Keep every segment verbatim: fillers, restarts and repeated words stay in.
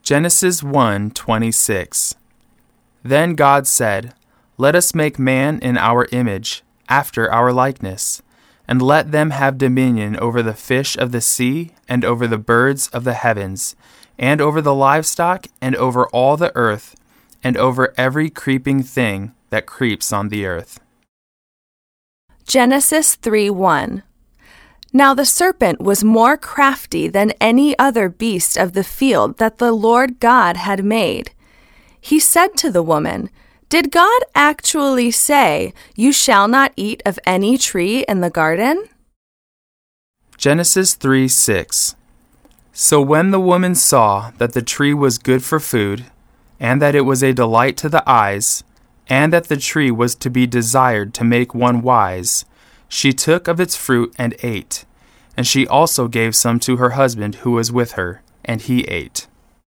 Genesis one twenty-six. Then God said, "Let us make man in our image, after our likeness, and let them have dominion over the fish of the sea, and over the birds of the heavens, and over the livestock, and over all the earth, and over every creeping thing that creeps on the earth." Genesis three one. Now the serpent was more crafty than any other beast of the field that the Lord God had made. He said to the woman, "Did God actually say, 'You shall not eat of any tree in the garden'?" Genesis three six. So when the woman saw that the tree was good for food, and that it was a delight to the eyes, and that the tree was to be desired to make one wise, she took of its fruit and ate. And she also gave some to her husband who was with her, and he ate.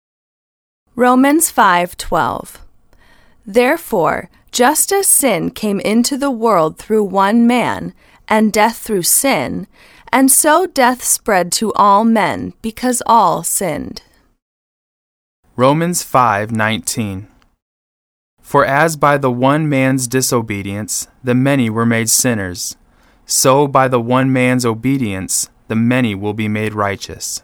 Romans five twelve. Therefore, just as sin came into the world through one man, and death through sin, and so death spread to all men, because all sinned. Romans five nineteen. For as by the one man's disobedience the many were made sinners, so by the one man's obedience the many will be made righteous.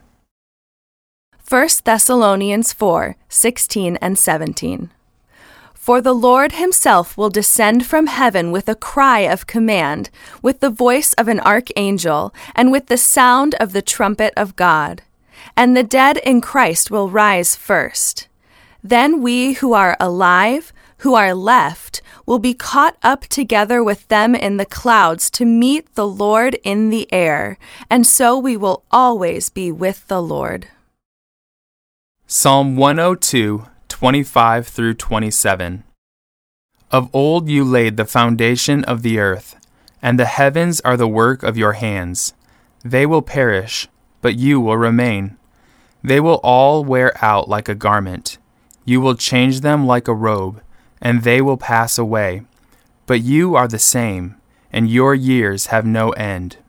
First Thessalonians four sixteen and seventeen. For the Lord himself will descend from heaven with a cry of command, with the voice of an archangel, and with the sound of the trumpet of God. And the dead in Christ will rise first. Then we who are alive, who are left, will be caught up together with them in the clouds to meet the Lord in the air, and so we will always be with the Lord. Psalm one oh two, twenty-five through twenty-seven. Of old you laid the foundation of the earth, and the heavens are the work of your hands. They will perish, but you will remain. They will all wear out like a garment. You will change them like a robe, and they will pass away. But you are the same, and your years have no end.